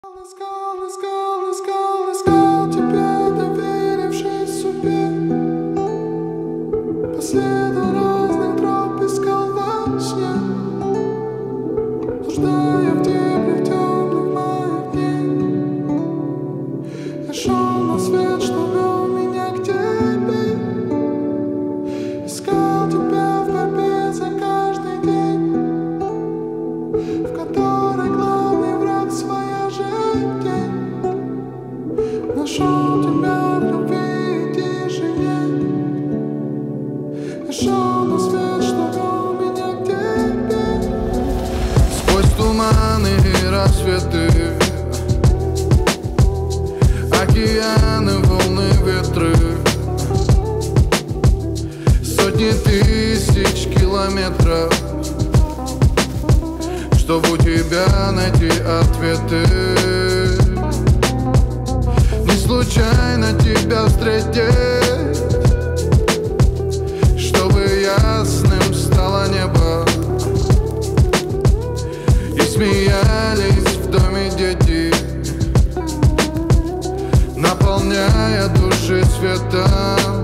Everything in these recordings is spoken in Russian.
Искал тебя, доверившись судьбе. По следу разных троп искал во сне, блуждая в дебрях темных моих дней. Я шел на свет, что вел меня к тебе. Искал тебя в борьбе за каждый день, в которой главный враг своя жизнь. Нашел тебя в любви и тишине. Я шел на свет, что вел меня к тебе. Сквозь туманы и рассветы, океаны, волны, ветры, сотни тысяч километров, чтоб у тебя найти ответы. Не случайно тебя встретить, чтобы ясным стало небо и смеялись в доме дети, наполняя души светом.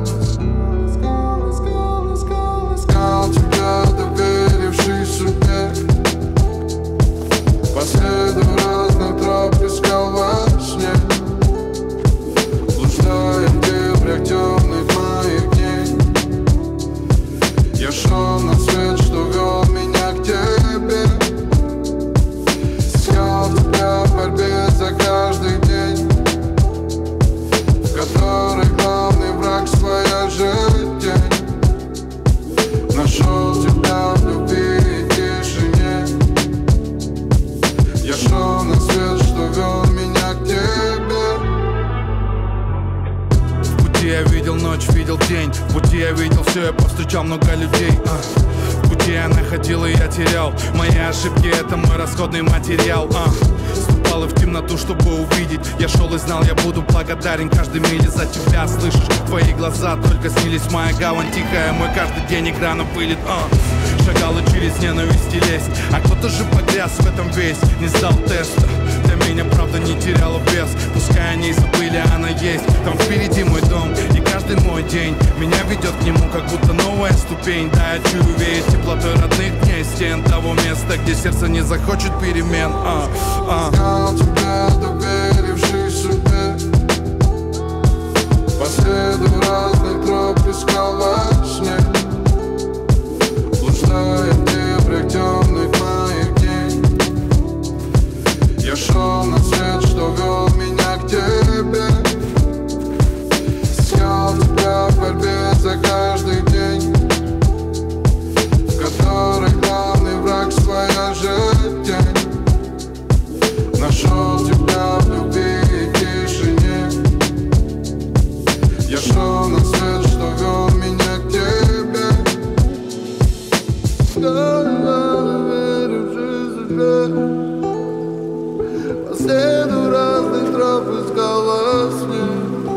Искал тебя, доверившись судьбе. По следу разных троп искал во сне, блуждая в дебрях темных моих дней. Я шел на свет, что вел меня к тебе. Искал тебя в борьбе за каждый день, в которой главный враг своя жизнь. Нашел тебя в любви и тишине. Я шел на свет, что вел меня к тебе. В пути я видел ночь, видел день. В пути я видел все, я повстречал много людей. В пути я находил и я терял. Мои ошибки — это мой расходный материал. Ступал и в темноту, чтобы увидеть. Я шел и знал, я буду благодарен каждой миле за тебя. Слышишь, твои глаза только снились. Моя гавань тихая, мой каждый день экрана пылит. Шагал и через ненависть и лезть, а кто-то же погряз в этом весь. Не сдал теста, для меня правда не теряла вес. Пускай они забыли, она есть. Там впереди мой дом, и каждый мой день меня ведет к нему, как будто новая ступень. Да, я чую веять теплотой родных дней, стен того места, где сердце не захочет перемен. Искал тебя, доверившись судьбе. По следу разных троп искал во сне, блуждая в дебрях темных моих дней. Я шел на свет, что вел меня к тебе. Искал тебя в борьбе за каждый день, в которой главный враг своя жизнь. Нашел тебя в любви и тишине. Я шел на свет, что вел меня к тебе. По следу разных троп искал во сне,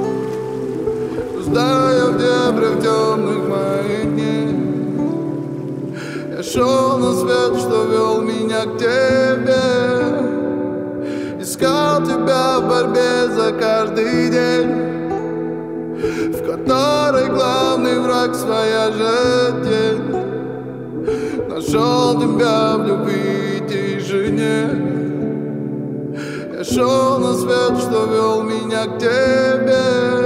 блуждая в дебрях темных моих дней. Я шел на свет, что вел меня к тебе. Искал тебя в борьбе за каждый день, в которой главный враг своя жизнь. Нашел тебя в любви и тишине. Я шел на свет, что вел меня к тебе.